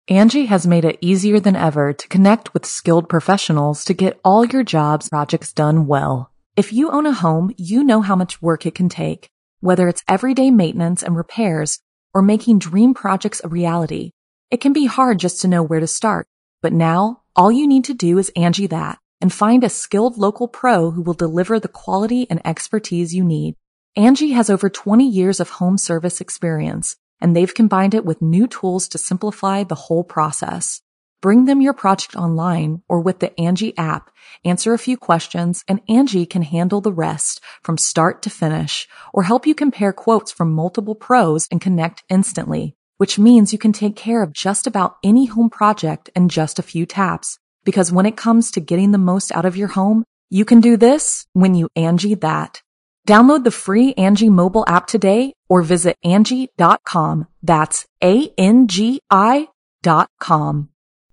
Angie has made it easier than ever to connect with skilled professionals to get all your jobs projects done well. If you own a home, you know how much work it can take, whether it's everyday maintenance and repairs or making dream projects a reality. It can be hard just to know where to start, but now all you need to do is Angie that and find a skilled local pro who will deliver the quality and expertise you need. Angie has over 20 years of home service experience, and they've combined it with new tools to simplify the whole process. Bring them your project online or with the Angie app, answer a few questions, and Angie can handle the rest from start to finish or help you compare quotes from multiple pros and connect instantly, which means you can take care of just about any home project in just a few taps. Because when it comes to getting the most out of your home, you can do this when you Angie that. Download the free Angie mobile app today or visit Angie.com. That's ANGI.com.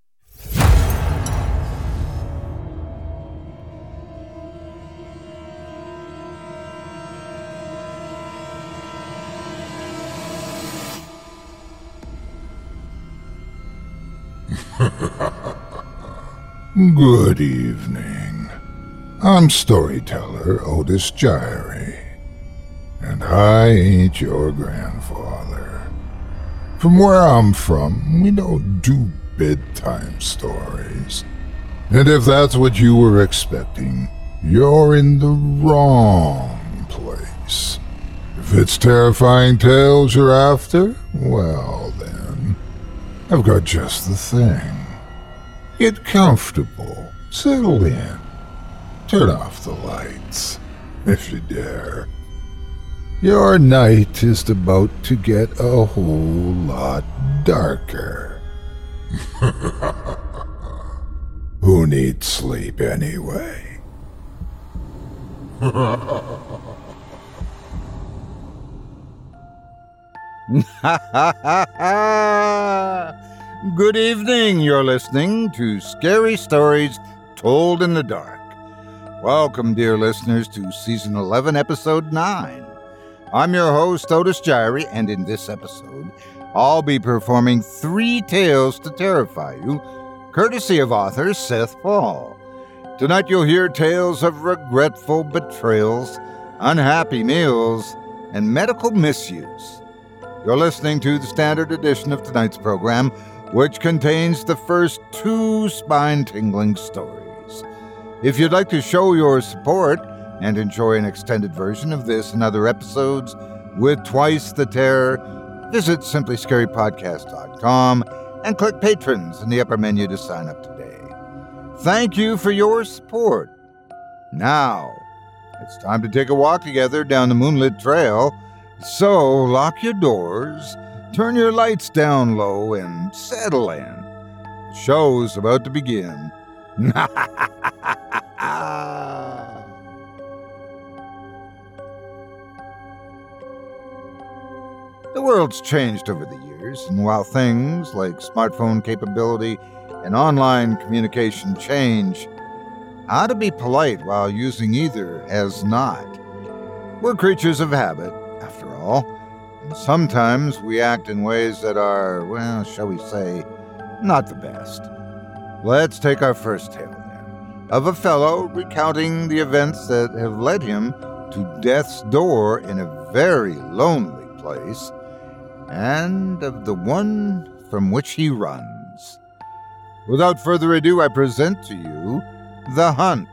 Good evening. I'm storyteller Otis Gyrie, and I ain't your grandfather. From where I'm from, we don't do bedtime stories. And if that's what you were expecting, you're in the wrong place. If it's terrifying tales you're after, well then, I've got just the thing. Get comfortable, settle in, turn off the lights, if you dare. Your night is about to get a whole lot darker. Who needs sleep anyway? Good evening, you're listening to Scary Stories Told in the Dark. Welcome, dear listeners, to Season 11, Episode 9. I'm your host, Otis Gyrie, and in this episode, I'll be performing 3 tales to terrify you, courtesy of author Seth Paul. Tonight you'll hear tales of regretful betrayals, unhappy meals, and medical misuse. You're listening to the standard edition of tonight's program, which contains the first 2 spine-tingling stories. If you'd like to show your support and enjoy an extended version of this and other episodes with twice the terror, visit simplyscarypodcast.com and click Patrons in the upper menu to sign up today. Thank you for your support. Now, it's time to take a walk together down the moonlit trail, so lock your doors, turn your lights down low, and settle in. The show's about to begin. The world's changed over the years, and while things like smartphone capability and online communication change, how to be polite while using either has not. We're creatures of habit, after all, and sometimes we act in ways that are, well, shall we say, not the best. Let's take our first tale, then, of a fellow recounting the events that have led him to death's door in a very lonely place, and of the one from which he runs. Without further ado, I present to you The Hunt.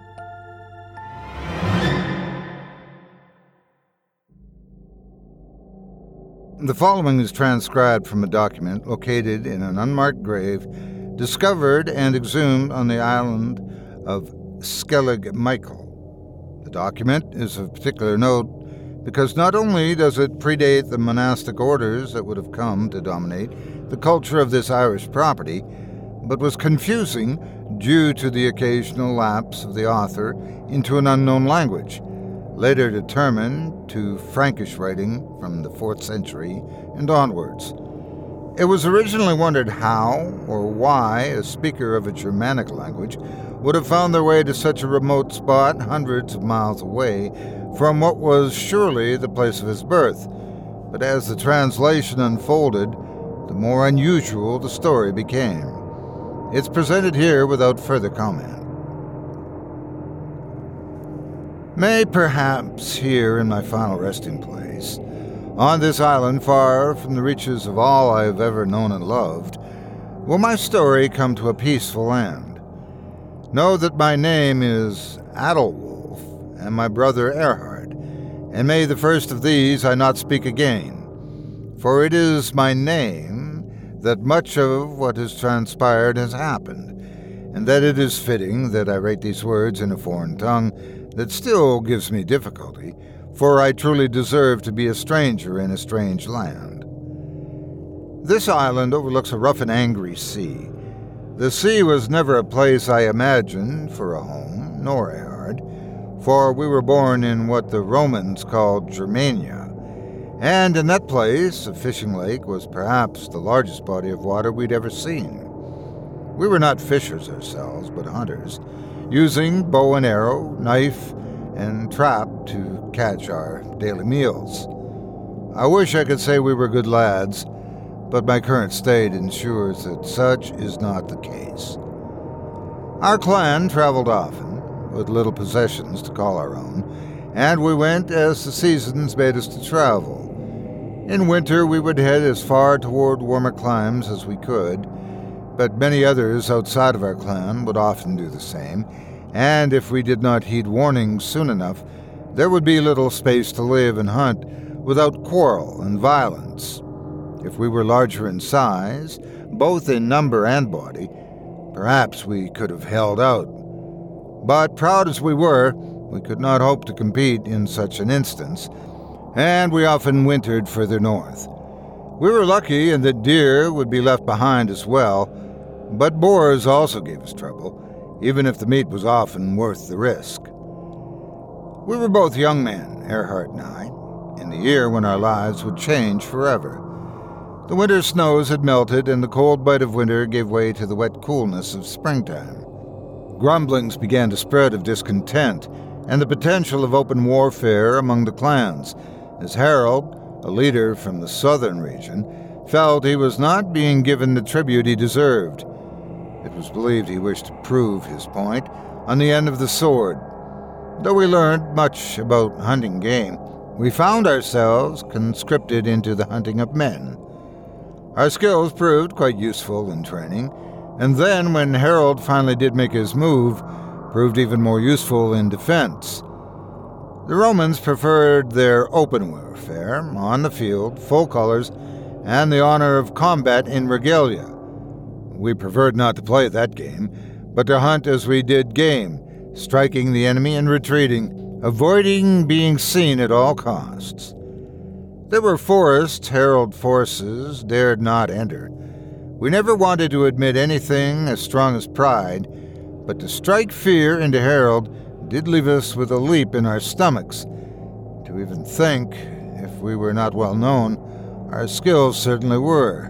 The following is transcribed from a document located in an unmarked grave discovered and exhumed on the island of Skellig Michael. The document is of particular note because not only does it predate the monastic orders that would have come to dominate the culture of this Irish property, but was confusing due to the occasional lapse of the author into an unknown language, later determined to Frankish writing from the 4th century and onwards. It was originally wondered how or why a speaker of a Germanic language would have found their way to such a remote spot hundreds of miles away from what was surely the place of his birth. But as the translation unfolded, the more unusual the story became. It's presented here without further comment. May perhaps here in my final resting place, on this island far from the reaches of all I have ever known and loved, will my story come to a peaceful end. Know that my name is Adelwolf, and my brother Erhard, and may the first of these I not speak again, for it is my name that much of what has transpired has happened, and that it is fitting that I write these words in a foreign tongue that still gives me difficulty, for I truly deserve to be a stranger in a strange land. This island overlooks a rough and angry sea. The sea was never a place I imagined for a home, nor Erhard, for we were born in what the Romans called Germania, and in that place a fishing lake was perhaps the largest body of water we'd ever seen. We were not fishers ourselves, but hunters, using bow and arrow, knife, and trap to catch our daily meals. I wish I could say we were good lads, but my current state ensures that such is not the case. Our clan traveled often, with little possessions to call our own, and we went as the seasons made us to travel. In winter we would head as far toward warmer climes as we could, but many others outside of our clan would often do the same, and if we did not heed warnings soon enough, there would be little space to live and hunt without quarrel and violence. If we were larger in size, both in number and body, perhaps we could have held out. But proud as we were, we could not hope to compete in such an instance, and we often wintered further north. We were lucky in that deer would be left behind as well, but boars also gave us trouble, even if the meat was often worth the risk. We were both young men, Erhard and I, in the year when our lives would change forever. The winter snows had melted, and the cold bite of winter gave way to the wet coolness of springtime. Grumblings began to spread of discontent, and the potential of open warfare among the clans, as Harold, a leader from the southern region, felt he was not being given the tribute he deserved. It was believed he wished to prove his point on the end of the sword. Though we learned much about hunting game, we found ourselves conscripted into the hunting of men. Our skills proved quite useful in training, and then when Harold finally did make his move, proved even more useful in defense. The Romans preferred their open warfare, on the field, full colors, and the honor of combat in regalia. We preferred not to play that game, but to hunt as we did game, striking the enemy and retreating, avoiding being seen at all costs. There were forests Harold's forces dared not enter. We never wanted to admit anything as strong as pride, but to strike fear into Harold did leave us with a leap in our stomachs. To even think, if we were not well known, our skills certainly were.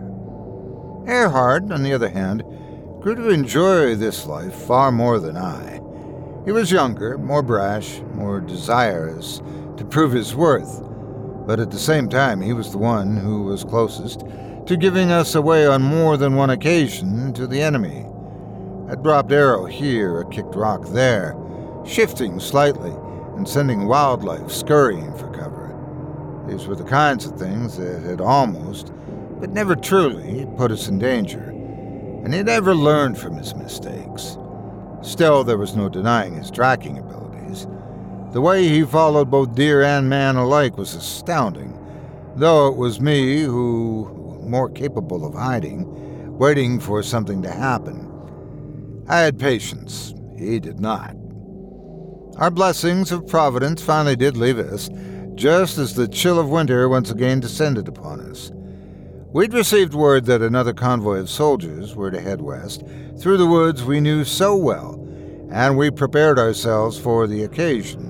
Erhard, on the other hand, grew to enjoy this life far more than I. He was younger, more brash, more desirous to prove his worth, but at the same time he was the one who was closest to giving us away on more than one occasion to the enemy. A dropped arrow here, a kicked rock there, shifting slightly and sending wildlife scurrying for cover. These were the kinds of things that had almost, but never truly, put us in danger, and he never learned from his mistakes. Still, there was no denying his tracking abilities. The way he followed both deer and man alike was astounding, though it was me who, more capable of hiding, waiting for something to happen. I had patience. He did not. Our blessings of Providence finally did leave us, just as the chill of winter once again descended upon us. We'd received word that another convoy of soldiers were to head west, through the woods we knew so well, and we prepared ourselves for the occasion.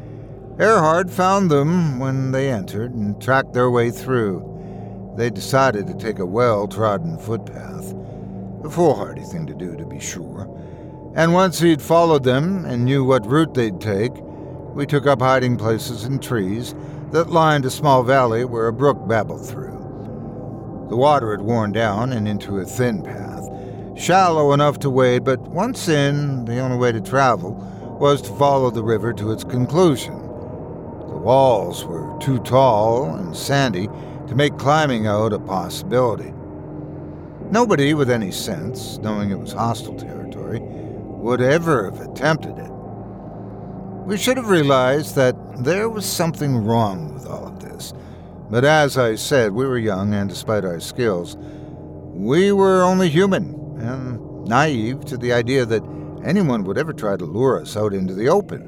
Erhard found them when they entered and tracked their way through. They decided to take a well-trodden footpath, a foolhardy thing to do, to be sure. And once he'd followed them and knew what route they'd take, we took up hiding places in trees that lined a small valley where a brook babbled through. The water had worn down and into a thin path, shallow enough to wade, but once in, the only way to travel was to follow the river to its conclusion. The walls were too tall and sandy to make climbing out a possibility. Nobody with any sense, knowing it was hostile territory, would ever have attempted it. We should have realized that there was something wrong with all of this. But as I said, we were young, and despite our skills, we were only human and naive to the idea that anyone would ever try to lure us out into the open.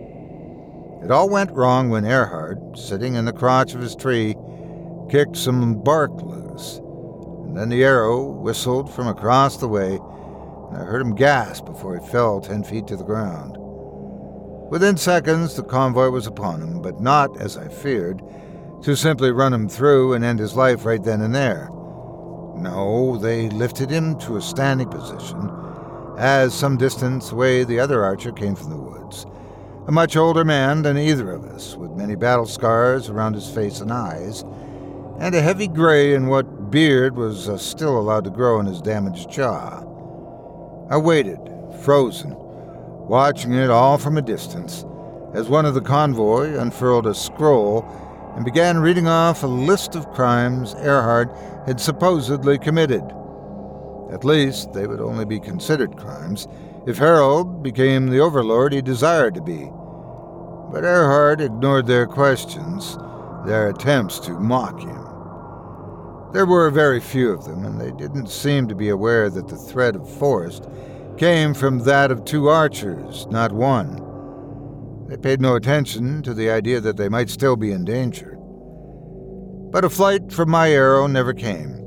It all went wrong when Erhard, sitting in the crotch of his tree, kicked some bark loose. And then the arrow whistled from across the way, and I heard him gasp before he fell 10 feet to the ground. Within seconds, the convoy was upon him, but not, as I feared, to simply run him through and end his life right then and there. No, they lifted him to a standing position, as some distance away the other archer came from the woods, a much older man than either of us, with many battle scars around his face and eyes, and a heavy gray in what beard was still allowed to grow in his damaged jaw. I waited, frozen, watching it all from a distance, as one of the convoy unfurled a scroll and began reading off a list of crimes Erhard had supposedly committed. At least they would only be considered crimes if Harold became the overlord he desired to be. But Erhard ignored their questions, their attempts to mock him. There were very few of them, and they didn't seem to be aware that the threat of forest came from that of 2 archers, not 1. They paid no attention to the idea that they might still be in danger. But a flight from my arrow never came.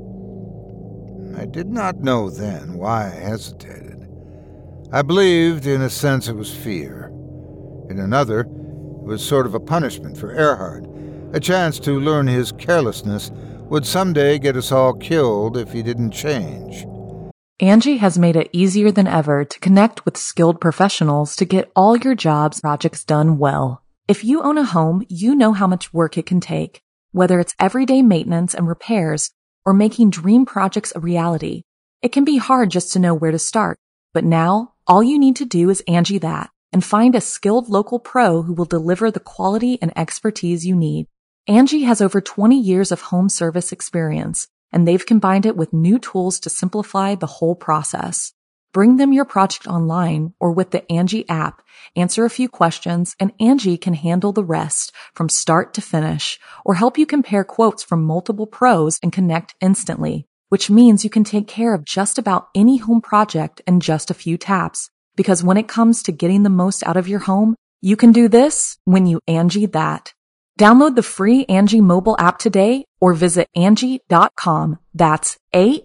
I did not know then why I hesitated. I believed in a sense it was fear. In another, it was sort of a punishment for Erhard, a chance to learn his carelessness would someday get us all killed if he didn't change. Angie has made it easier than ever to connect with skilled professionals to get all your jobs projects done well. If you own a home, you know how much work it can take, whether it's everyday maintenance and repairs or making dream projects a reality. It can be hard just to know where to start, but now all you need to do is Angie that and find a skilled local pro who will deliver the quality and expertise you need. Angie has over 20 years of home service experience, and they've combined it with new tools to simplify the whole process. Bring them your project online or with the Angie app, answer a few questions, and Angie can handle the rest from start to finish, or help you compare quotes from multiple pros and connect instantly, which means you can take care of just about any home project in just a few taps. Because when it comes to getting the most out of your home, you can do this when you Angie that. Download the free Angie mobile app today or visit Angie.com. That's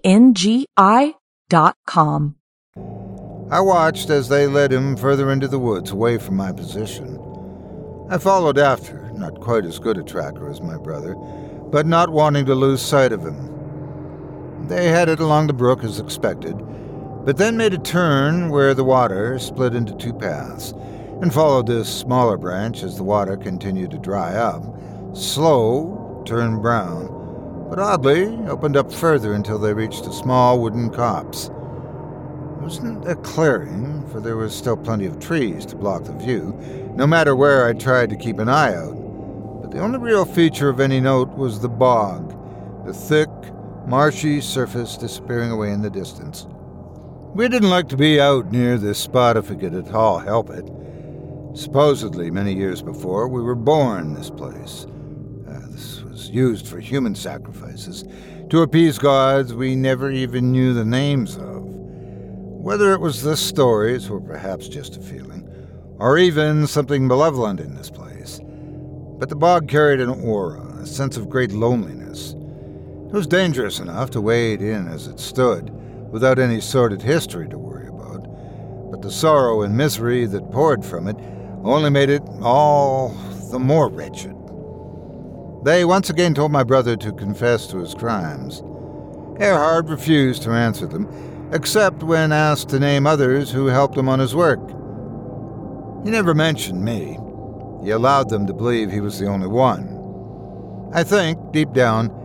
ANGI.com. I watched as they led him further into the woods away from my position. I followed after, not quite as good a tracker as my brother, but not wanting to lose sight of him. They headed along the brook as expected, but then made a turn where the water split into 2 paths, and followed this smaller branch as the water continued to dry up. Slow, turned brown, but oddly opened up further until they reached a small wooden copse. It wasn't a clearing, for there was still plenty of trees to block the view, no matter where I tried to keep an eye out. But the only real feature of any note was the bog, the thick, marshy surface disappearing away in the distance. We didn't like to be out near this spot if we could at all help it. Supposedly, many years before, we were born this place. This was used for human sacrifices, to appease gods we never even knew the names of. Whether it was the stories, or perhaps just a feeling, or even something malevolent in this place. But the bog carried an aura, a sense of great loneliness. It was dangerous enough to wade in as it stood, without any sordid history to worry about, but the sorrow and misery that poured from it only made it all the more wretched. They once again told my brother to confess to his crimes. Erhard refused to answer them, except when asked to name others who helped him on his work. He never mentioned me. He allowed them to believe he was the only one. I think, deep down,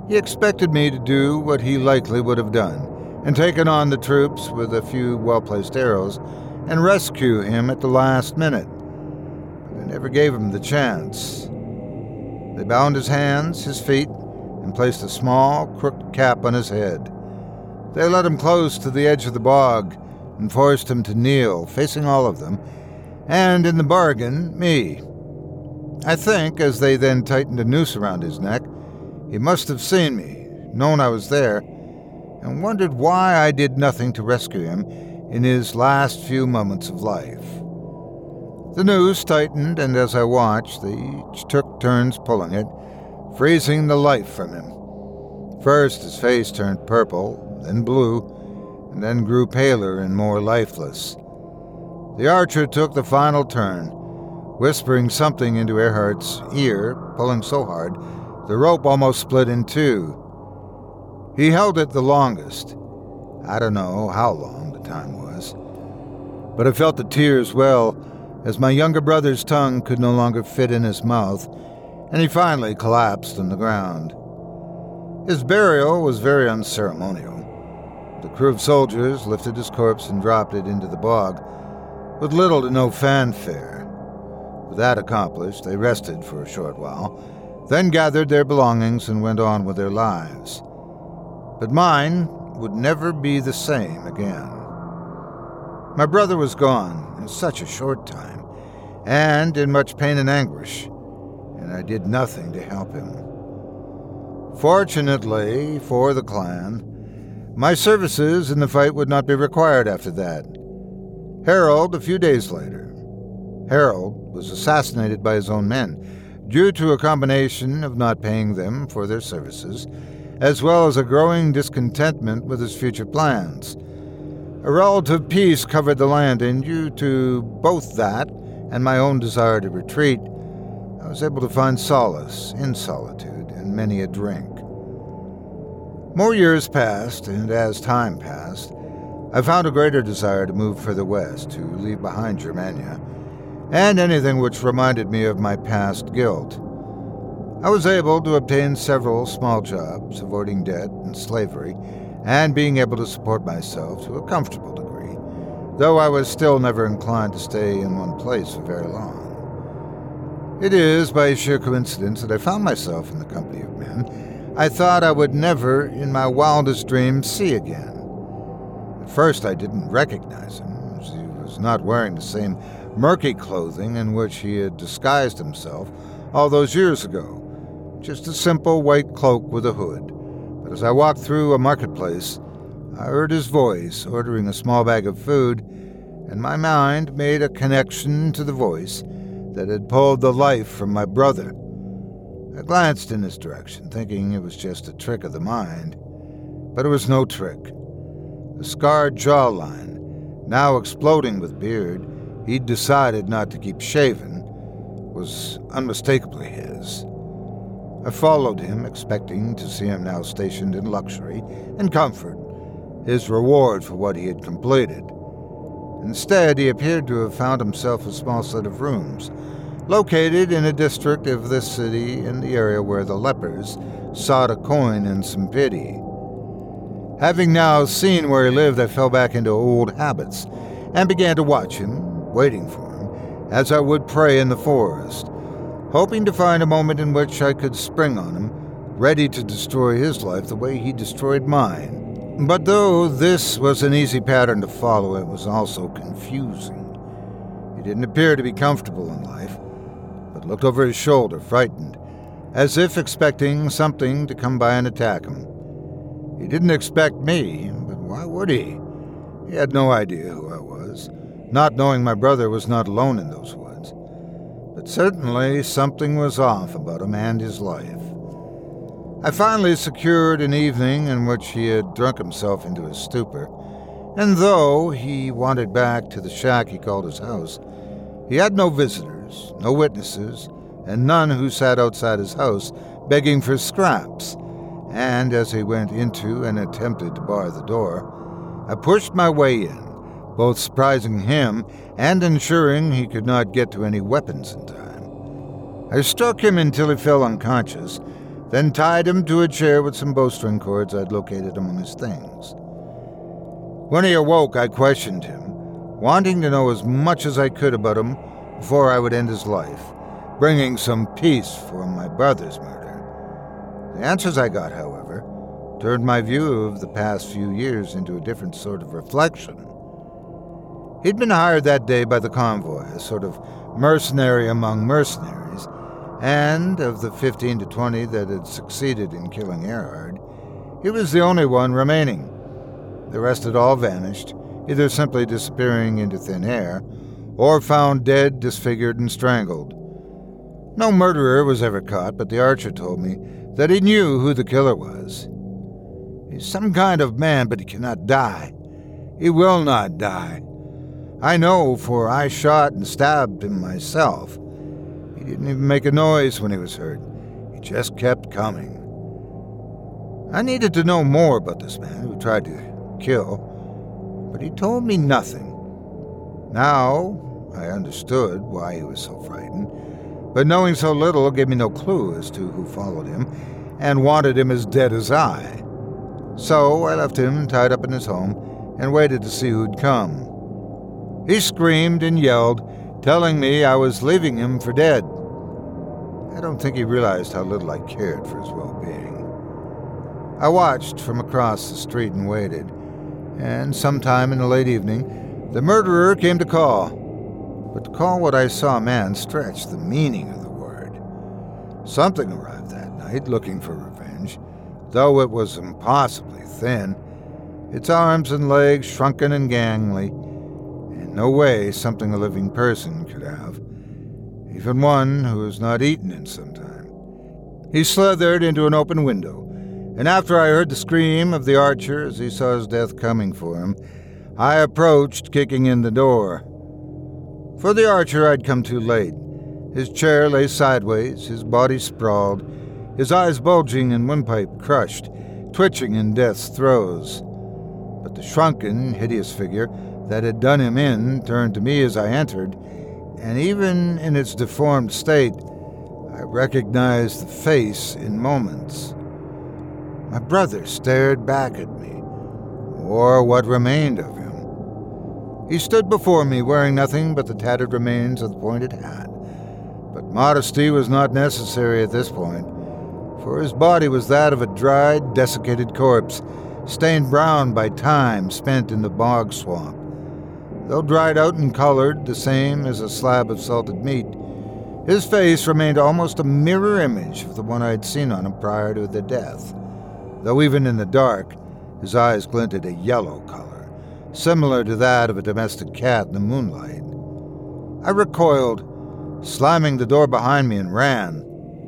He expected me to do what he likely would have done, and taken on the troops with a few well-placed arrows and rescue him at the last minute. But I never gave him the chance. They bound his hands, his feet, and placed a small, crooked cap on his head. They led him close to the edge of the bog and forced him to kneel, facing all of them, and in the bargain, me. I think, as they then tightened a noose around his neck, he must have seen me, known I was there, and wondered why I did nothing to rescue him in his last few moments of life. The noose tightened, and as I watched, they each took turns pulling it, freezing the life from him. First his face turned purple, then blue, and then grew paler and more lifeless. The archer took the final turn, whispering something into Earhart's ear, pulling so hard the rope almost split in two. He held it the longest. I don't know how long the time was, but I felt the tears well as my younger brother's tongue could no longer fit in his mouth, and he finally collapsed on the ground. His burial was very unceremonial. The crew of soldiers lifted his corpse and dropped it into the bog, with little to no fanfare. With that accomplished, they rested for a short while, then gathered their belongings and went on with their lives. But mine would never be the same again. My brother was gone in such a short time, and in much pain and anguish, and I did nothing to help him. Fortunately for the clan, my services in the fight would not be required after that. Harold, a few days later. Harold was assassinated by his own men, due to a combination of not paying them for their services, as well as a growing discontentment with his future plans. A relative peace covered the land, and due to both that and my own desire to retreat, I was able to find solace in solitude and many a drink. More years passed, and as time passed, I found a greater desire to move further west, to leave behind Germania, and anything which reminded me of my past guilt. I was able to obtain several small jobs, avoiding debt and slavery, and being able to support myself to a comfortable degree, though I was still never inclined to stay in one place for very long. It is by sheer coincidence that I found myself in the company of men I thought I would never, in my wildest dreams, see again. At first I didn't recognize him, as he was not wearing the same murky clothing in which he had disguised himself all those years ago, just a simple white cloak with a hood. But as I walked through a marketplace, I heard his voice ordering a small bag of food, and my mind made a connection to the voice that had pulled the life from my brother. I glanced in his direction, thinking it was just a trick of the mind, but it was no trick. The scarred jawline, now exploding with beard he'd decided not to keep shaven, was unmistakably his. I followed him, expecting to see him now stationed in luxury and comfort, his reward for what he had completed. Instead, he appeared to have found himself a small set of rooms, located in a district of this city in the area where the lepers sought a coin and some pity. Having now seen where he lived, I fell back into old habits and began to watch him, waiting for him, as I would prey in the forest, hoping to find a moment in which I could spring on him, ready to destroy his life the way he destroyed mine. But though this was an easy pattern to follow, it was also confusing. He didn't appear to be comfortable in life, but looked over his shoulder, frightened, as if expecting something to come by and attack him. He didn't expect me, but why would he? He had no idea who I was, not knowing my brother was not alone in those woods. But certainly something was off about him and his life. I finally secured an evening in which he had drunk himself into a stupor, and though he wandered back to the shack he called his house, he had no visitors, no witnesses, and none who sat outside his house begging for scraps. And as he went into and attempted to bar the door, I pushed my way in, both surprising him and ensuring he could not get to any weapons in time. I struck him until he fell unconscious, then tied him to a chair with some bowstring cords I'd located among his things. When he awoke, I questioned him, wanting to know as much as I could about him before I would end his life, bringing some peace from my brother's murder. The answers I got, however, turned my view of the past few years into a different sort of reflection. He'd been hired that day by the convoy, a sort of mercenary among mercenaries, and of the 15 to 20 that had succeeded in killing Erhard, he was the only one remaining. The rest had all vanished, either simply disappearing into thin air, or found dead, disfigured, and strangled. No murderer was ever caught, but the archer told me that he knew who the killer was. He's some kind of man, but he cannot die. He will not die. I know, for I shot and stabbed him myself. He didn't even make a noise when he was hurt. He just kept coming. I needed to know more about this man who tried to kill, but he told me nothing. Now, I understood why he was so frightened, but knowing so little gave me no clue as to who followed him and wanted him as dead as I. So I left him tied up in his home and waited to see who'd come. He screamed and yelled, telling me I was leaving him for dead. I don't think he realized how little I cared for his well-being. I watched from across the street and waited, and sometime in the late evening, the murderer came to call. But to call what I saw a man stretched the meaning of the word. Something arrived that night looking for revenge, though it was impossibly thin, its arms and legs shrunken and gangly. In no way something a living person could have, even one who has not eaten in some time. He slithered into an open window, and after I heard the scream of the archer as he saw his death coming for him, I approached, kicking in the door. For the archer I'd come too late. His chair lay sideways, his body sprawled, his eyes bulging and windpipe crushed, twitching in death's throes. But the shrunken, hideous figure that had done him in turned to me as I entered, and even in its deformed state, I recognized the face in moments. My brother stared back at me, or what remained of him. He stood before me wearing nothing but the tattered remains of the pointed hat, but modesty was not necessary at this point, for his body was that of a dried, desiccated corpse, stained brown by time spent in the bog swamp. Though dried out and colored the same as a slab of salted meat, his face remained almost a mirror image of the one I had seen on him prior to the death, though even in the dark, his eyes glinted a yellow color, similar to that of a domestic cat in the moonlight. I recoiled, slamming the door behind me, and ran.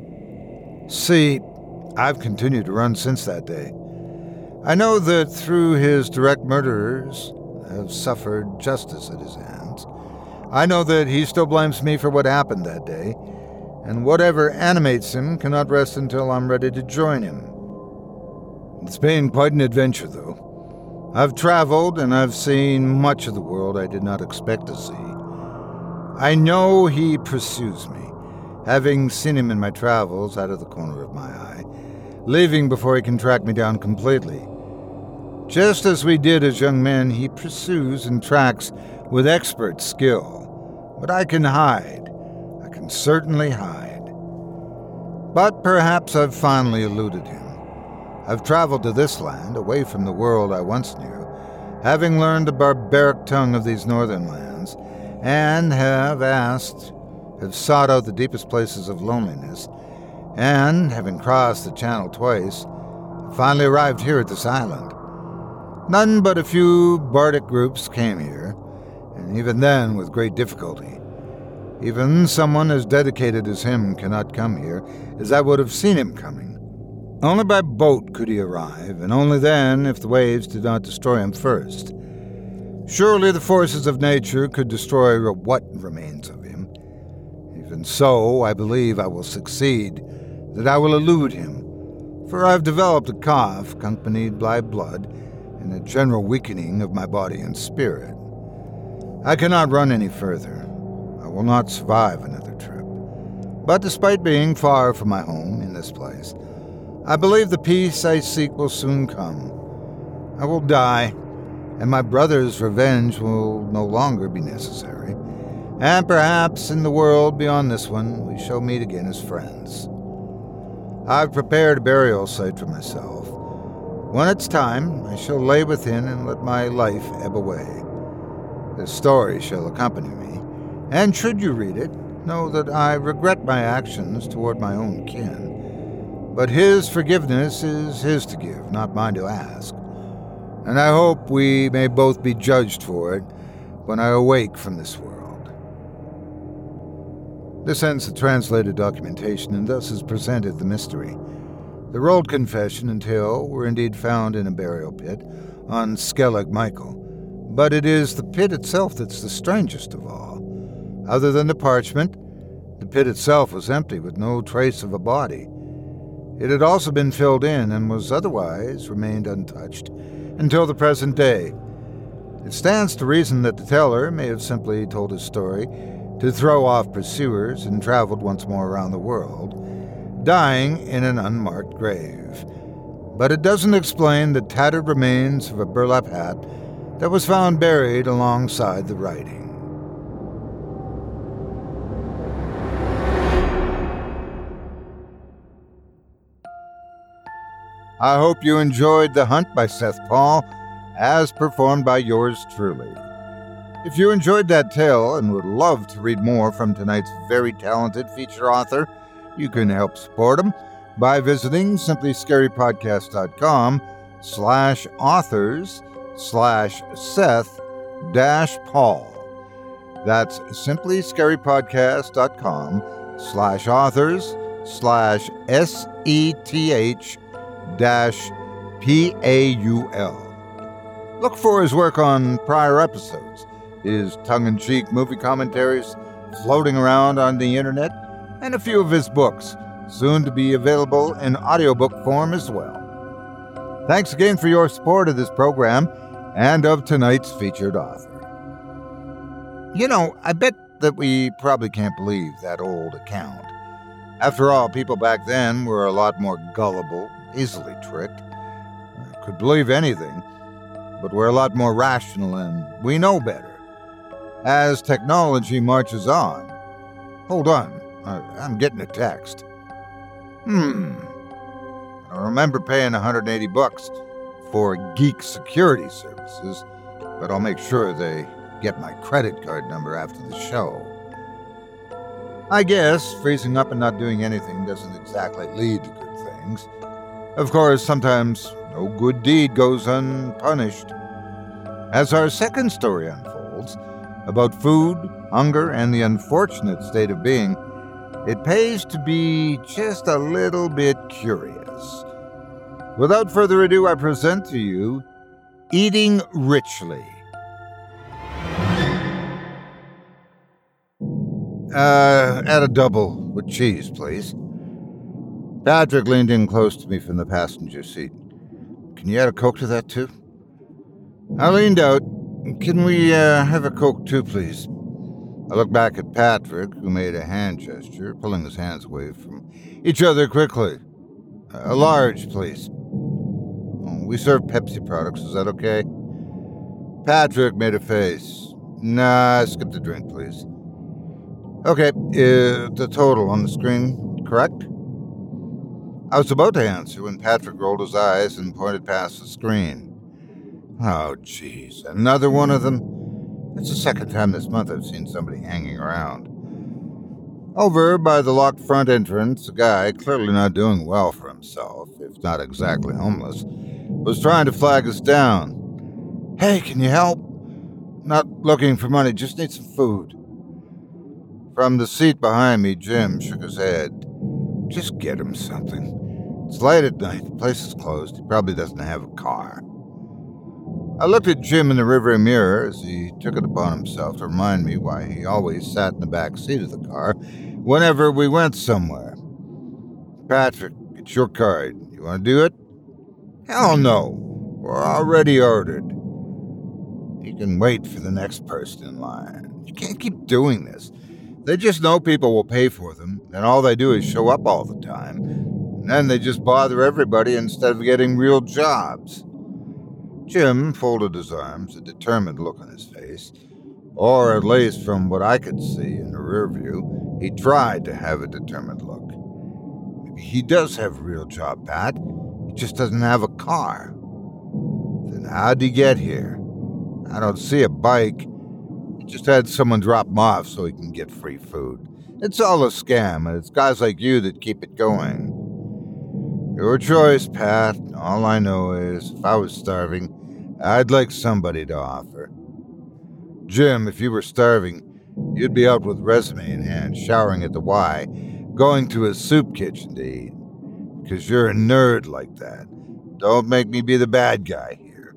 See, I've continued to run since that day. I know that through his direct murderers have suffered justice at his hands. I know that he still blames me for what happened that day, and whatever animates him cannot rest until I'm ready to join him. It's been quite an adventure, though. I've traveled and I've seen much of the world I did not expect to see. I know he pursues me, having seen him in my travels out of the corner of my eye, leaving before he can track me down completely. Just as we did as young men, he pursues and tracks with expert skill. But I can hide. I can certainly hide. But perhaps I've finally eluded him. I've traveled to this land, away from the world I once knew, having learned the barbaric tongue of these northern lands, and have sought out the deepest places of loneliness, and, having crossed the channel twice, finally arrived here at this island. None but a few bardic groups came here, and even then with great difficulty. Even someone as dedicated as him cannot come here, as I would have seen him coming. Only by boat could he arrive, and only then if the waves did not destroy him first. Surely the forces of nature could destroy what remains of him. Even so, I believe I will succeed, that I will elude him, for I've developed a cough accompanied by blood and a general weakening of my body and spirit. I cannot run any further. I will not survive another trip. But despite being far from my home in this place, I believe the peace I seek will soon come. I will die, and my brother's revenge will no longer be necessary. And perhaps in the world beyond this one, we shall meet again as friends. I've prepared a burial site for myself. When it's time, I shall lay within and let my life ebb away. This story shall accompany me, and should you read it, know that I regret my actions toward my own kin. But his forgiveness is his to give, not mine to ask. And I hope we may both be judged for it when I awake from this world. This ends the translated documentation, and thus is presented the mystery. The rolled confession and tale were indeed found in a burial pit on Skellig Michael, but it is the pit itself that's the strangest of all. Other than the parchment, the pit itself was empty with no trace of a body. It had also been filled in and was otherwise remained untouched until the present day. It stands to reason that the teller may have simply told his story to throw off pursuers and traveled once more around the world, dying in an unmarked grave. But it doesn't explain the tattered remains of a burlap hat that was found buried alongside the writing. I hope you enjoyed The Hunt by Seth Paul, as performed by yours truly. If you enjoyed that tale and would love to read more from tonight's very talented feature author, you can help support him by visiting simplyscarypodcast.com/authors/Seth-Paul. That's simplyscarypodcast.com/SETH-PAUL. Look for his work on prior episodes, his tongue-in-cheek movie commentaries floating around on the internet, and a few of his books, soon to be available in audiobook form as well. Thanks again for your support of this program and of tonight's featured author. You know, I bet that we probably can't believe that old account. After all, people back then were a lot more gullible, easily tricked. Could believe anything, but we're a lot more rational and we know better. As technology marches on... Hold on, I'm getting a text. I remember paying $180 for Geek Security Services, but I'll make sure they get my credit card number after the show. I guess freezing up and not doing anything doesn't exactly lead to good things. Of course, sometimes no good deed goes unpunished. As our second story unfolds, about food, hunger, and the unfortunate state of being, it pays to be just a little bit curious. Without further ado, I present to you Eating Richly. Add a double with cheese, please. Patrick leaned in close to me from the passenger seat. Can you add a Coke to that, too? I leaned out. Can we have a Coke, too, please? I looked back at Patrick, who made a hand gesture, pulling his hands away from each other quickly. A large, please. We serve Pepsi products, is that okay? Patrick made a face. Nah, skip the drink, please. Okay, the total on the screen, correct? I was about to answer when Patrick rolled his eyes and pointed past the screen. Oh, geez, another one of them? It's the second time this month I've seen somebody hanging around. Over by the locked front entrance, a guy, clearly not doing well for himself, if not exactly homeless, was trying to flag us down. Hey, can you help? Not looking for money, just need some food. From the seat behind me, Jim shook his head. Just get him something. It's late at night, the place is closed, he probably doesn't have a car. I looked at Jim in the rearview mirror as he took it upon himself to remind me why he always sat in the back seat of the car whenever we went somewhere. Patrick, it's your card. You want to do it? Hell no. We're already ordered. You can wait for the next person in line. You can't keep doing this. They just know people will pay for them, and all they do is show up all the time. and they just bother everybody instead of getting real jobs. Jim folded his arms, a determined look on his face. Or at least from what I could see in the rear view, he tried to have a determined look. Maybe he does have a real job, Pat. He just doesn't have a car. Then how'd he get here? I don't see a bike. He just had someone drop him off so he can get free food. It's all a scam, and it's guys like you that keep it going. Your choice, Pat. All I know is, if I was starving, I'd like somebody to offer. Jim, if you were starving, you'd be out with resume in hand, showering at the Y, going to a soup kitchen to eat. Because you're a nerd like that. Don't make me be the bad guy here.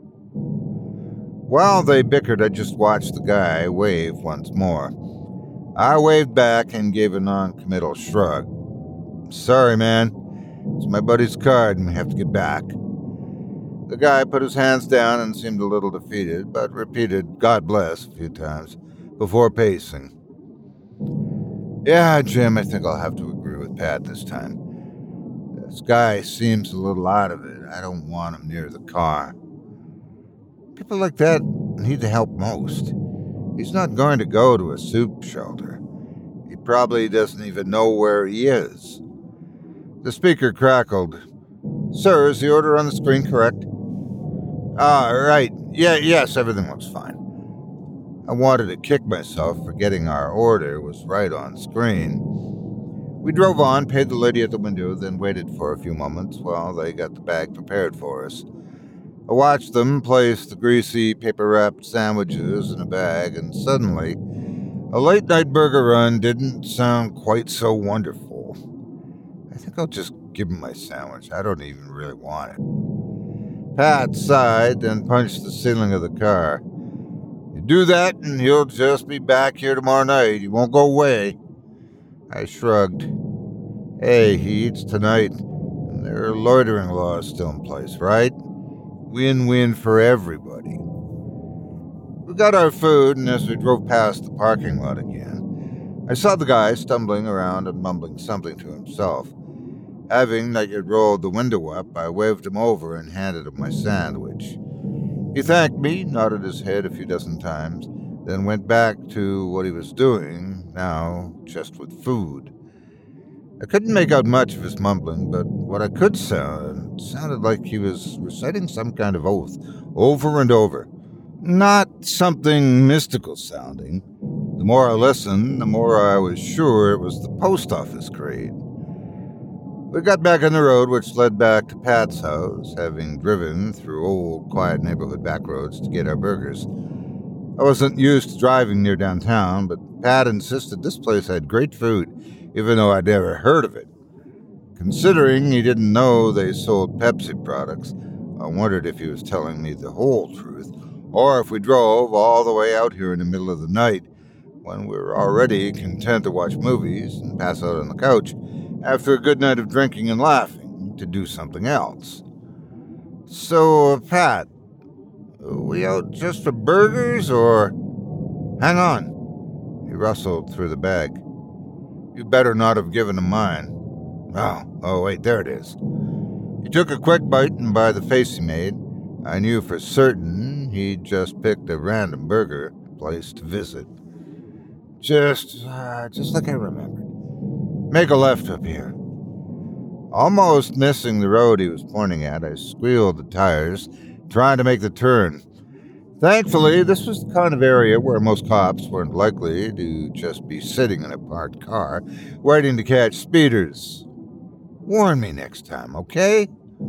While they bickered, I just watched the guy wave once more. I waved back and gave a non-committal shrug. Sorry, man. It's my buddy's card and we have to get back. The guy put his hands down and seemed a little defeated, but repeated God bless a few times before pacing. Yeah, Jim, I think I'll have to agree with Pat this time. This guy seems a little out of it. I don't want him near the car. People like that need the help most. He's not going to go to a soup shelter. He probably doesn't even know where he is. The speaker crackled. Sir, is the order on the screen correct? Right. Yes, everything looks fine. I wanted to kick myself for getting our order was right on screen. We drove on, paid the lady at the window, then waited for a few moments while they got the bag prepared for us. I watched them place the greasy, paper-wrapped sandwiches in a bag, and suddenly, a late-night burger run didn't sound quite so wonderful. I think I'll just give him my sandwich. I don't even really want it. Pat sighed, then punched the ceiling of the car. You do that, and he'll just be back here tomorrow night. He won't go away. I shrugged. Hey, he eats tonight, and there are loitering laws still in place, right? Win-win for everybody. We got our food, and as we drove past the parking lot again, I saw the guy stumbling around and mumbling something to himself. Having not yet rolled the window up, I waved him over and handed him my sandwich. He thanked me, nodded his head a few dozen times, then went back to what he was doing, now just with food. I couldn't make out much of his mumbling, but what I could sounded like he was reciting some kind of oath, over and over. Not something mystical sounding. The more I listened, the more I was sure it was the post office creed. We got back on the road which led back to Pat's house, having driven through old, quiet neighborhood back roads to get our burgers. I wasn't used to driving near downtown, but Pat insisted this place had great food, even though I'd never heard of it. Considering he didn't know they sold Pepsi products, I wondered if he was telling me the whole truth, or if we drove all the way out here in the middle of the night, when we were already content to watch movies and pass out on the couch, after a good night of drinking and laughing, to do something else. So, Pat, are we out just for burgers, or... Hang on. He rustled through the bag. You better not have given him mine. Oh, wait, there it is. He took a quick bite, and by the face he made, I knew for certain he'd just picked a random burger place to visit. Just like I remembered. Make a left up here. Almost missing the road he was pointing at, I squealed the tires, trying to make the turn. Thankfully, this was the kind of area where most cops weren't likely to just be sitting in a parked car, waiting to catch speeders. Warn me next time, okay?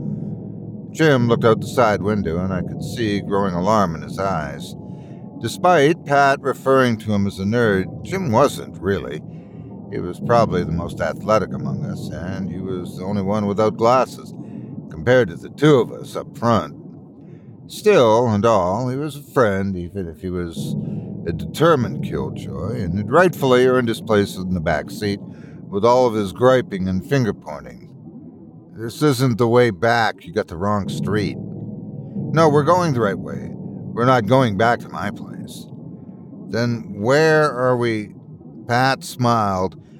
Jim looked out the side window, and I could see growing alarm in his eyes. Despite Pat referring to him as a nerd, Jim wasn't, really. He was probably the most athletic among us, and he was the only one without glasses, compared to the two of us up front. Still, and all, he was a friend, even if he was a determined killjoy, and had rightfully earned his place in the back seat with all of his griping and finger-pointing. This isn't the way back. You got the wrong street. No, we're going the right way. We're not going back to my place. Then where are we? Pat smiled,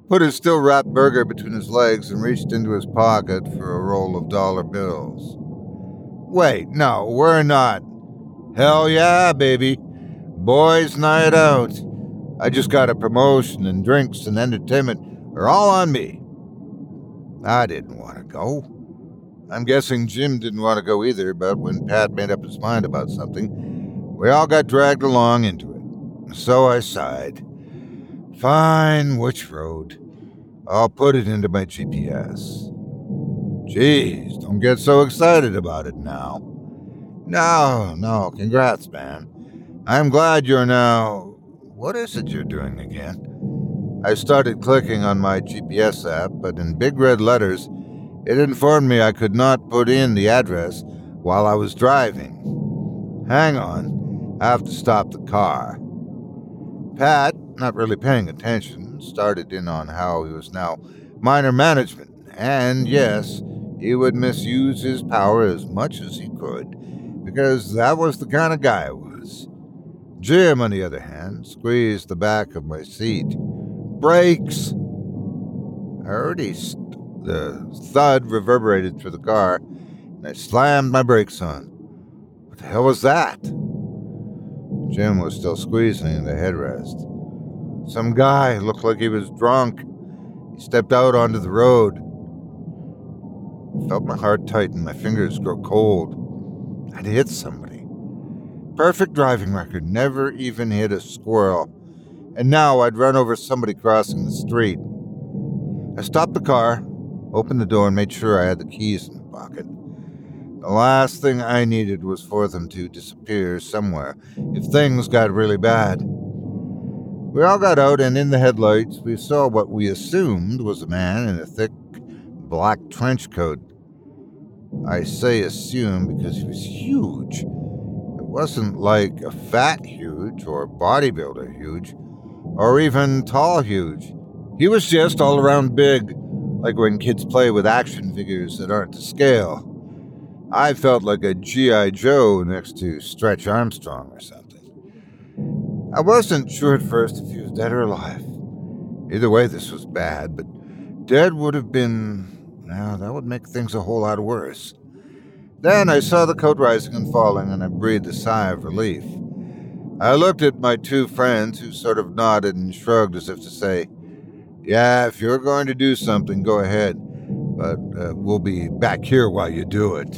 put his still-wrapped burger between his legs and reached into his pocket for a roll of dollar bills. Wait, no, we're not. Hell yeah, baby. Boys' night out. I just got a promotion, and drinks and entertainment are all on me. I didn't want to go. I'm guessing Jim didn't want to go either, but when Pat made up his mind about something, we all got dragged along into it. So I sighed. Fine, which road? I'll put it into my GPS. Jeez, don't get so excited about it now. No, congrats, man. I'm glad you're now... What is it you're doing again? I started clicking on my GPS app, but in big red letters, it informed me I could not put in the address while I was driving. Hang on, I have to stop the car. Pat, not really paying attention, started in on how he was now minor management, and yes, he would misuse his power as much as he could, because that was the kind of guy I was. Jim, on the other hand, squeezed the back of my seat. Brakes! I heard the thud reverberated through the car, and I slammed my brakes on. What the hell was that? Jim was still squeezing the headrest. Some guy looked like he was drunk. He stepped out onto the road. I felt my heart tighten, my fingers grow cold. I'd hit somebody. Perfect driving record, never even hit a squirrel. And now I'd run over somebody crossing the street. I stopped the car, opened the door, and made sure I had the keys in my pocket. The last thing I needed was for them to disappear somewhere if things got really bad. We all got out, and in the headlights, we saw what we assumed was a man in a thick black trench coat. I say assume because he was huge. It wasn't like a fat huge or bodybuilder huge or even tall huge. He was just all around big, like when kids play with action figures that aren't to scale. I felt like a G.I. Joe next to Stretch Armstrong or something. I wasn't sure at first if he was dead or alive. Either way, this was bad, but dead would have been... Now, that would make things a whole lot worse. Then I saw the coat rising and falling, and I breathed a sigh of relief. I looked at my two friends, who sort of nodded and shrugged as if to say, yeah, if you're going to do something, go ahead, but we'll be back here while you do it.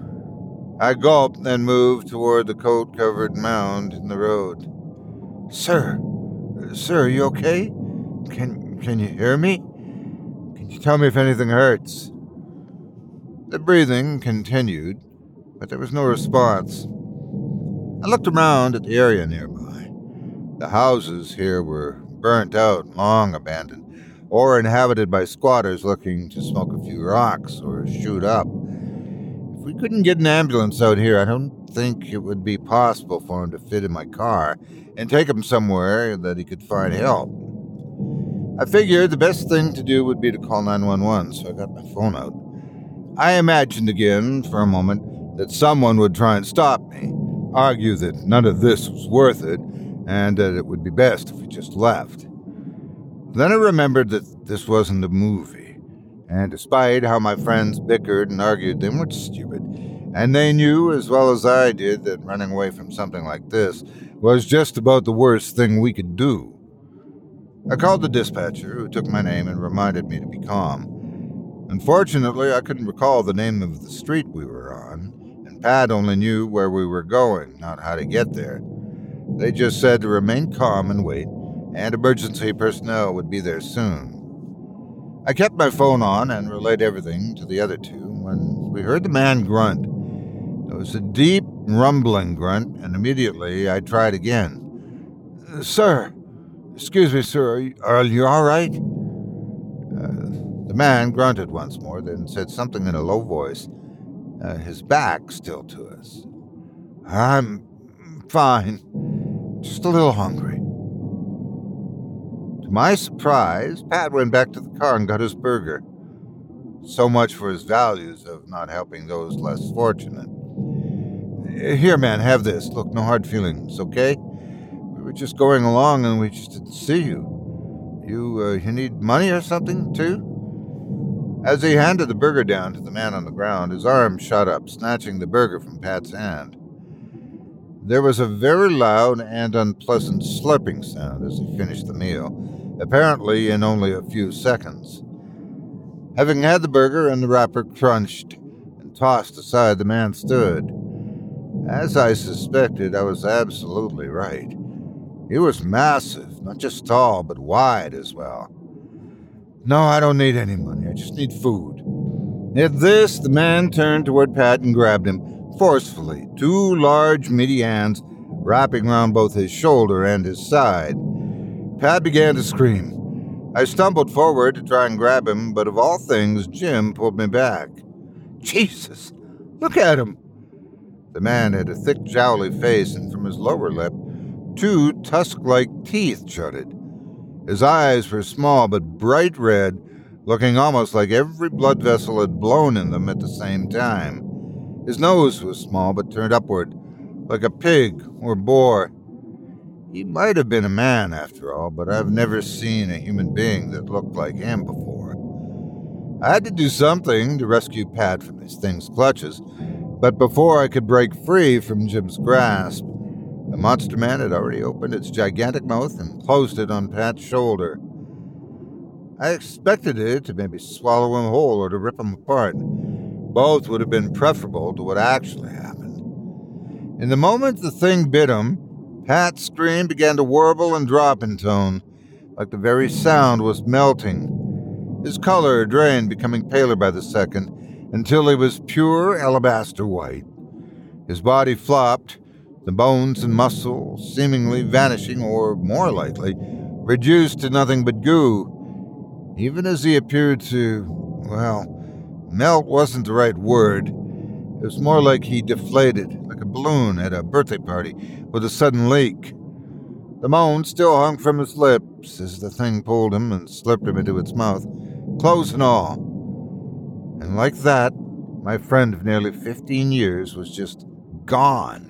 I gulped and moved toward the coat-covered mound in the road. Sir, are you okay? Can you hear me? Can you tell me if anything hurts? The breathing continued, but there was no response. I looked around at the area nearby. The houses here were burnt out, long abandoned, or inhabited by squatters looking to smoke a few rocks or shoot up. If we couldn't get an ambulance out here, I don't think it would be possible for him to fit in my car and take him somewhere that he could find help. I figured the best thing to do would be to call 911, so I got my phone out. I imagined again, for a moment, that someone would try and stop me, argue that none of this was worth it, and that it would be best if we just left. Then I remembered that this wasn't a movie, and despite how my friends bickered and argued, they weren't stupid, and they knew as well as I did that running away from something like this was just about the worst thing we could do. I called the dispatcher, who took my name and reminded me to be calm. Unfortunately, I couldn't recall the name of the street we were on, and Pat only knew where we were going, not how to get there. They just said to remain calm and wait, and emergency personnel would be there soon. I kept my phone on and relayed everything to the other two when we heard the man grunt. It was a deep, rumbling grunt, and immediately I tried again. Sir, excuse me, sir, are you all right? The man grunted once more, then said something in a low voice, his back still to us. I'm fine, just a little hungry. To my surprise, Pat went back to the car and got his burger. So much for his values of not helping those less fortunate. Here, man, have this. Look, no hard feelings, okay? We were just going along and we just didn't see you. You need money or something, too?" As he handed the burger down to the man on the ground, his arm shot up, snatching the burger from Pat's hand. There was a very loud and unpleasant slurping sound as he finished the meal, apparently in only a few seconds. Having had the burger and the wrapper crunched and tossed aside, the man stood. As I suspected, I was absolutely right. He was massive, not just tall, but wide as well. "No, I don't need any money. I just need food." At this, the man turned toward Pat and grabbed him forcefully, two large, meaty hands wrapping around both his shoulder and his side. Pat began to scream. I stumbled forward to try and grab him, but of all things, Jim pulled me back. "Jesus, look at him!" The man had a thick, jowly face, and from his lower lip, two tusk-like teeth jutted. His eyes were small but bright red, looking almost like every blood vessel had blown in them at the same time. His nose was small but turned upward, like a pig or boar. He might have been a man, after all, but I've never seen a human being that looked like him before. I had to do something to rescue Pat from this thing's clutches, but before I could break free from Jim's grasp, the monster man had already opened its gigantic mouth and closed it on Pat's shoulder. I expected it to maybe swallow him whole or to rip him apart. Both would have been preferable to what actually happened. In the moment the thing bit him, Pat's scream began to warble and drop in tone, like the very sound was melting. His color drained, becoming paler by the second, until he was pure alabaster white. His body flopped, the bones and muscle seemingly vanishing, or more likely, reduced to nothing but goo. Even as he appeared to, melt wasn't the right word. It was more like he deflated, like a balloon at a birthday party with a sudden leak. The moan still hung from his lips as the thing pulled him and slipped him into its mouth, clothes and all. And like that, my friend of nearly 15 years was just gone.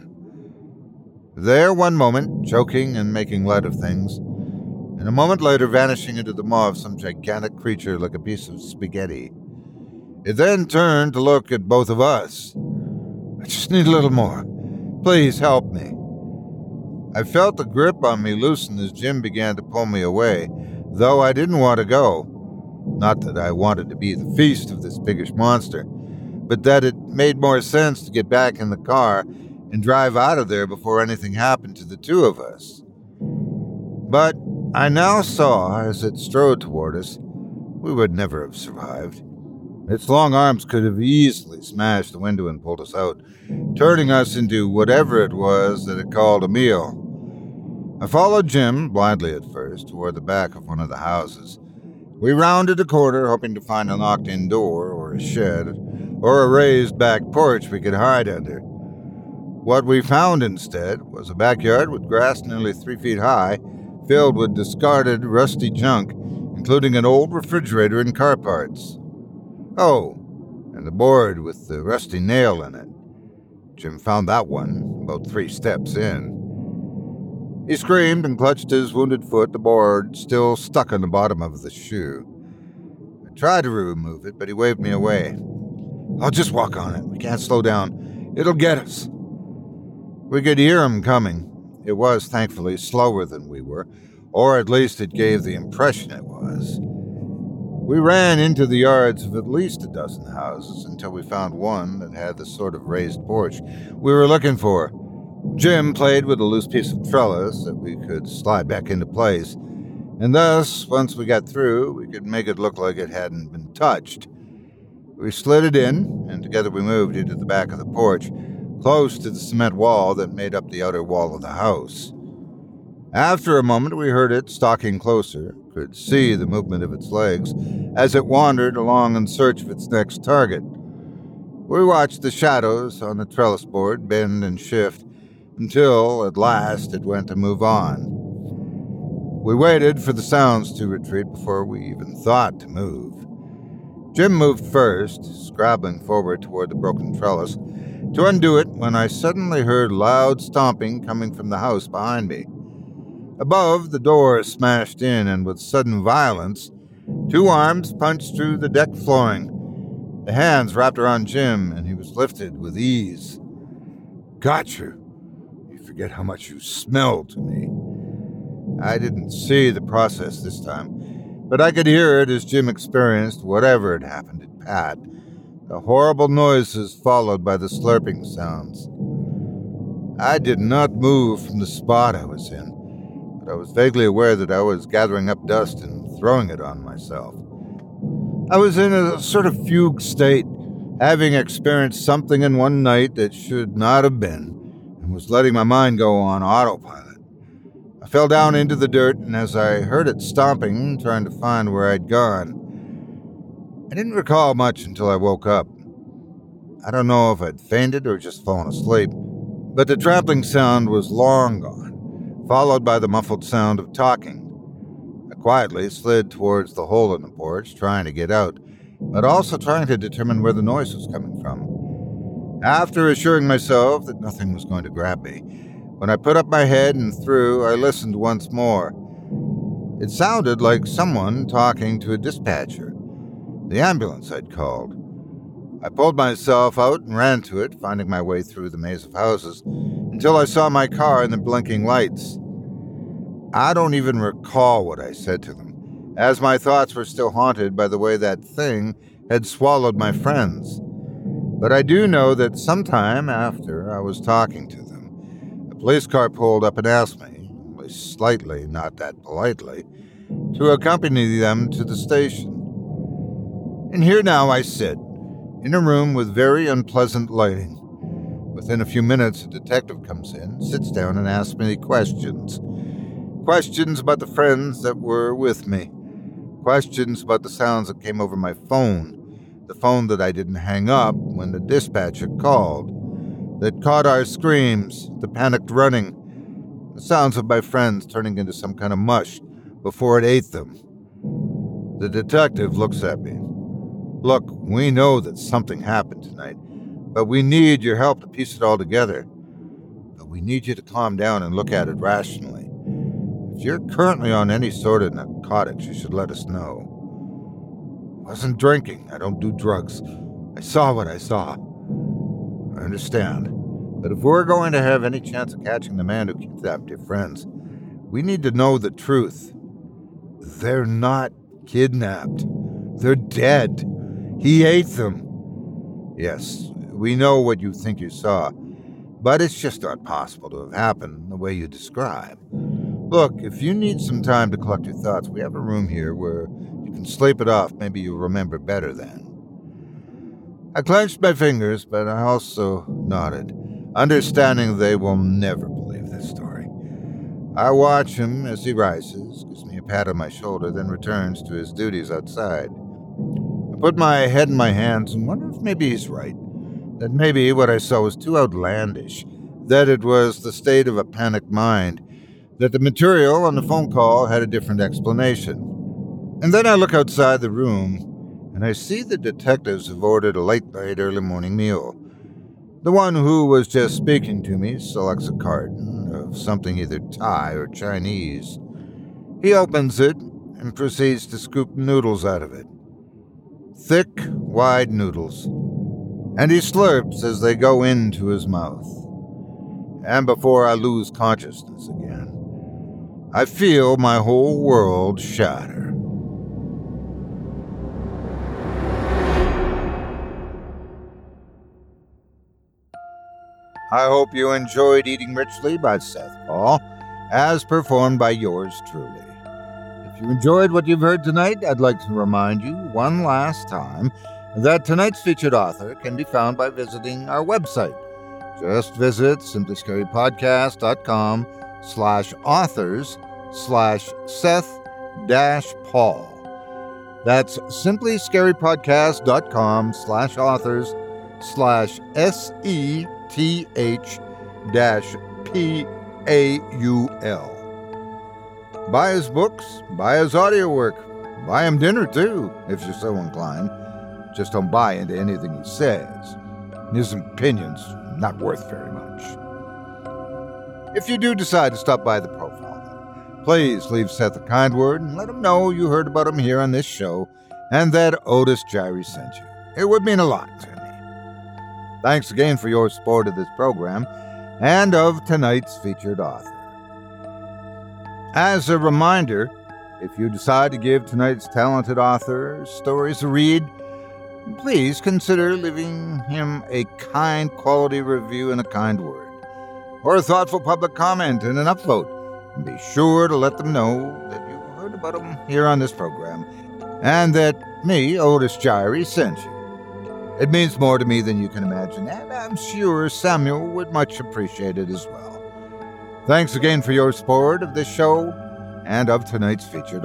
There one moment, choking and making light of things, and a moment later vanishing into the maw of some gigantic creature like a piece of spaghetti. It then turned to look at both of us. "I just need a little more. Please help me." I felt the grip on me loosen as Jim began to pull me away, though I didn't want to go. Not that I wanted to be the feast of this biggish monster, but that it made more sense to get back in the car and drive out of there before anything happened to the two of us. But I now saw, as it strode toward us, we would never have survived. Its long arms could have easily smashed the window and pulled us out, turning us into whatever it was that it called a meal. I followed Jim, blindly at first, toward the back of one of the houses. We rounded a corner, hoping to find a locked-in door, or a shed, or a raised back porch we could hide under. What we found instead was a backyard with grass nearly 3 feet high, filled with discarded, rusty junk, including an old refrigerator and car parts. Oh, and the board with the rusty nail in it. Jim found that one about 3 steps in. He screamed and clutched his wounded foot, the board still stuck on the bottom of the shoe. I tried to remove it, but he waved me away. "I'll just walk on it. We can't slow down. It'll get us." We could hear him coming. It was, thankfully, slower than we were, or at least it gave the impression it was. We ran into the yards of at least a dozen houses until we found one that had the sort of raised porch we were looking for. Jim played with a loose piece of trellis that we could slide back into place, and thus, once we got through, we could make it look like it hadn't been touched. We slid it in, and together we moved into the back of the porch, close to the cement wall that made up the outer wall of the house. After a moment, we heard it stalking closer, could see the movement of its legs as it wandered along in search of its next target. We watched the shadows on the trellis board bend and shift until, at last, it went to move on. We waited for the sounds to retreat before we even thought to move. Jim moved first, scrabbling forward toward the broken trellis, to undo it when I suddenly heard loud stomping coming from the house behind me. Above, the door smashed in, and with sudden violence, 2 arms punched through the deck flooring. The hands wrapped around Jim, and he was lifted with ease. "Got you. You forget how much you smell to me." I didn't see the process this time, but I could hear it as Jim experienced whatever had happened at Pat. The horrible noises followed by the slurping sounds. I did not move from the spot I was in, but I was vaguely aware that I was gathering up dust and throwing it on myself. I was in a sort of fugue state, having experienced something in one night that should not have been, and was letting my mind go on autopilot. I fell down into the dirt, and as I heard it stomping, trying to find where I'd gone, I didn't recall much until I woke up. I don't know if I'd fainted or just fallen asleep, but the trampling sound was long gone, followed by the muffled sound of talking. I quietly slid towards the hole in the porch, trying to get out, but also trying to determine where the noise was coming from. After assuring myself that nothing was going to grab me, when I put up my head and threw, I listened once more. It sounded like someone talking to a dispatcher, the ambulance I'd called. I pulled myself out and ran to it, finding my way through the maze of houses, until I saw my car in the blinking lights. I don't even recall what I said to them, as my thoughts were still haunted by the way that thing had swallowed my friends. But I do know that sometime after I was talking to them, a police car pulled up and asked me, only slightly, not that politely, to accompany them to the station. And here now I sit, in a room with very unpleasant lighting. Within a few minutes, a detective comes in, sits down, and asks me questions. Questions about the friends that were with me. Questions about the sounds that came over my phone. The phone that I didn't hang up when the dispatcher called. That caught our screams, the panicked running. The sounds of my friends turning into some kind of mush before it ate them. The detective looks at me. "Look, we know that something happened tonight, but we need your help to piece it all together. But we need you to calm down and look at it rationally. If you're currently on any sort of narcotics, you should let us know." "I wasn't drinking. I don't do drugs. I saw what I saw." "I understand. But if we're going to have any chance of catching the man who kidnapped your friends, we need to know the truth." "They're not kidnapped. They're dead. He ate them." "Yes, we know what you think you saw, but it's just not possible to have happened the way you describe. Look, if you need some time to collect your thoughts, we have a room here where you can sleep it off. Maybe you'll remember better then." I clenched my fingers, but I also nodded, understanding they will never believe this story. I watch him as he rises, gives me a pat on my shoulder, then returns to his duties outside. I put my head in my hands and wonder if maybe he's right, that maybe what I saw was too outlandish, that it was the state of a panicked mind, that the material on the phone call had a different explanation. And then I look outside the room, and I see the detectives have ordered a late-night early morning meal. The one who was just speaking to me selects a carton of something either Thai or Chinese. He opens it and proceeds to scoop noodles out of it. Thick, wide noodles. And he slurps as they go into his mouth. And before I lose consciousness again, I feel my whole world shatter. I hope you enjoyed Eating Richly by Seth Paul, as performed by yours truly. If you enjoyed what you've heard tonight, I'd like to remind you one last time that tonight's featured author can be found by visiting our website. Just visit simplyscarypodcast.com/authors/Seth-Paul. That's simplyscarypodcast.com/SETH-PAUL. Buy his books, buy his audio work, buy him dinner too, if you're so inclined. Just don't buy into anything he says. His opinion's not worth very much. If you do decide to stop by the profile, please leave Seth a kind word and let him know you heard about him here on this show and that Otis Jiry sent you. It would mean a lot to me. Thanks again for your support of this program and of tonight's featured author. As a reminder, if you decide to give tonight's talented author stories a read, please consider leaving him a kind quality review and a kind word, or a thoughtful public comment and an upvote. And be sure to let them know that you heard about them here on this program and that me, Otis Jiry, sent you. It means more to me than you can imagine, and I'm sure Samuel would much appreciate it as well. Thanks again for your support of this show and of tonight's featured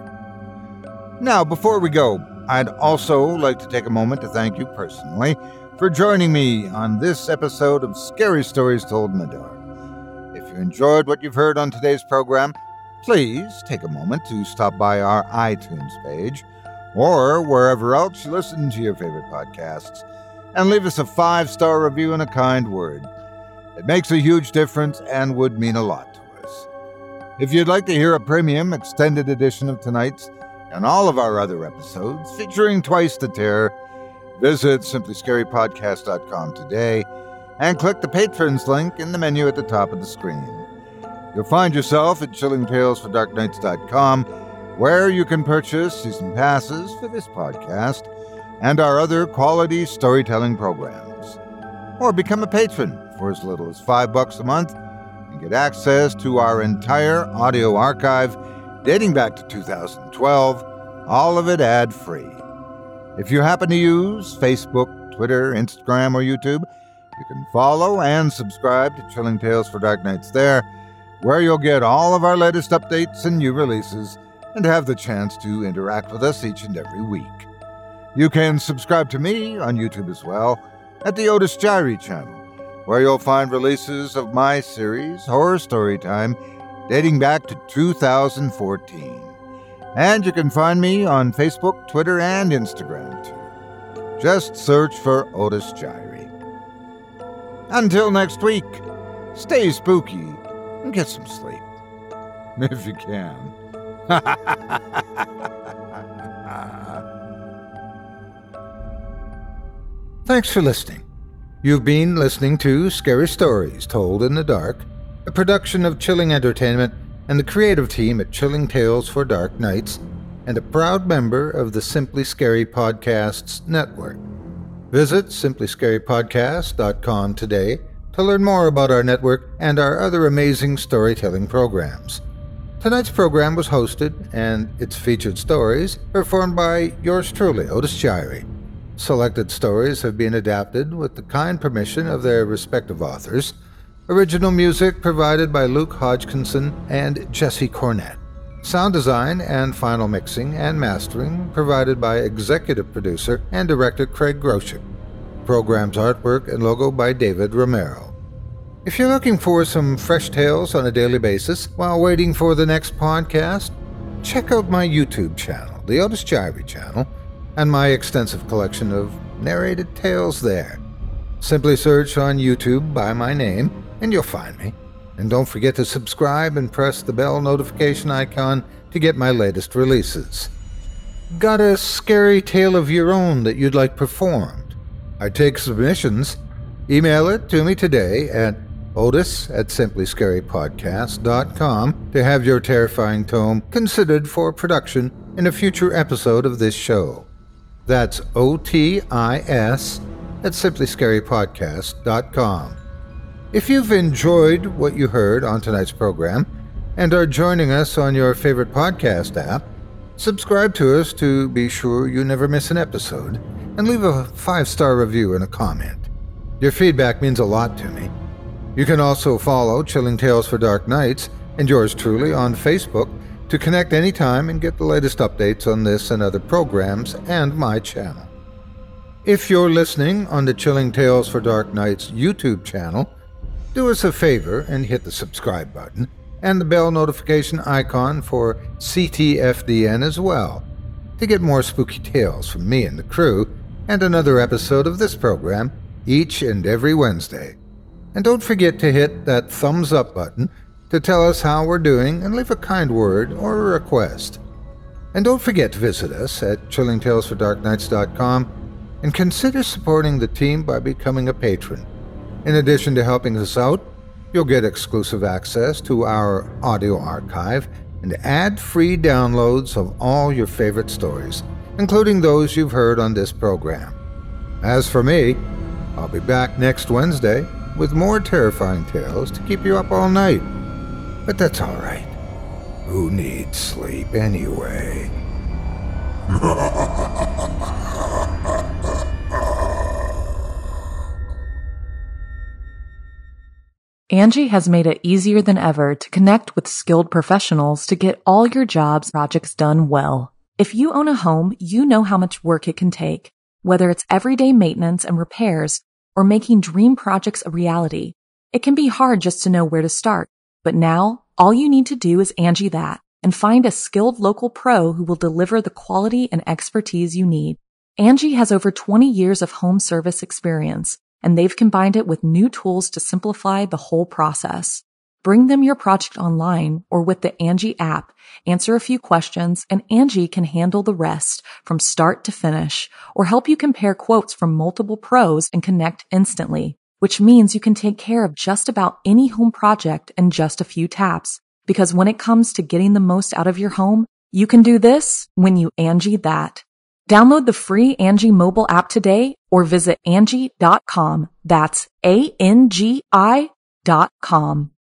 author. Now, before we go, I'd also like to take a moment to thank you personally for joining me on this episode of Scary Stories Told in the Dark. If you enjoyed what you've heard on today's program, please take a moment to stop by our iTunes page or wherever else you listen to your favorite podcasts and leave us a 5-star review and a kind word. It makes a huge difference and would mean a lot to us. If you'd like to hear a premium extended edition of tonight's and all of our other episodes featuring Twice the Terror, visit simplyscarypodcast.com today and click the Patrons link in the menu at the top of the screen. You'll find yourself at chillingtalesfordarknights.com, where you can purchase season passes for this podcast and our other quality storytelling programs. Or become a patron for as little as $5 a month and get access to our entire audio archive dating back to 2012, all of it ad-free. If you happen to use Facebook, Twitter, Instagram, or YouTube, you can follow and subscribe to Chilling Tales for Dark Nights there, where you'll get all of our latest updates and new releases and have the chance to interact with us each and every week. You can subscribe to me on YouTube as well at the Otis Jiry channel, where you'll find releases of my series, Horror Storytime, dating back to 2014. And you can find me on Facebook, Twitter, and Instagram, too. Just search for Otis Jiry. Until next week, stay spooky and get some sleep. If you can. Thanks for listening. You've been listening to Scary Stories Told in the Dark, a production of Chilling Entertainment and the creative team at Chilling Tales for Dark Nights, and a proud member of the Simply Scary Podcasts network. Visit simplyscarypodcast.com today to learn more about our network and our other amazing storytelling programs. Tonight's program was hosted and its featured stories performed by yours truly, Otis Jiry. Selected stories have been adapted with the kind permission of their respective authors. Original music provided by Luke Hodgkinson and Jesse Cornett. Sound design and final mixing and mastering provided by executive producer and director Craig Groshek. Program's artwork and logo by David Romero. If you're looking for some fresh tales on a daily basis while waiting for the next podcast, check out my YouTube channel, the Otis Jiry channel, and my extensive collection of narrated tales there. Simply search on YouTube by my name, and you'll find me. And don't forget to subscribe and press the bell notification icon to get my latest releases. Got a scary tale of your own that you'd like performed? I take submissions. Email it to me today at otis@simplyscarypodcast.com to have your terrifying tome considered for production in a future episode of this show. That's OTIS@simplyscarypodcast.com. If you've enjoyed what you heard on tonight's program and are joining us on your favorite podcast app, subscribe to us to be sure you never miss an episode, and leave a 5-star review and a comment. Your feedback means a lot to me. You can also follow Chilling Tales for Dark Nights and yours truly on Facebook to connect anytime and get the latest updates on this and other programs and my channel. If you're listening on the Chilling Tales for Dark Nights YouTube channel, do us a favor and hit the subscribe button and the bell notification icon for CTFDN as well to get more spooky tales from me and the crew and another episode of this program each and every Wednesday. And don't forget to hit that thumbs up button to to tell us how we're doing and leave a kind word or a request. And don't forget to visit us at chillingtalesfordarknights.com and consider supporting the team by becoming a patron. In addition to helping us out, you'll get exclusive access to our audio archive and ad-free downloads of all your favorite stories, including those you've heard on this program. As for me, I'll be back next Wednesday with more terrifying tales to keep you up all night. But that's all right. Who needs sleep anyway? Angie has made it easier than ever to connect with skilled professionals to get all your jobs projects done well. If you own a home, you know how much work it can take, whether it's everyday maintenance and repairs or making dream projects a reality. It can be hard just to know where to start, but now all you need to do is Angie that and find a skilled local pro who will deliver the quality and expertise you need. Angie has over 20 years of home service experience, and they've combined it with new tools to simplify the whole process. Bring them your project online or with the Angie app, answer a few questions, and Angie can handle the rest from start to finish, or help you compare quotes from multiple pros and connect instantly, which means you can take care of just about any home project in just a few taps. Because when it comes to getting the most out of your home, you can do this when you Angie that. Download the free Angie mobile app today or visit Angie.com. That's ANGI.com.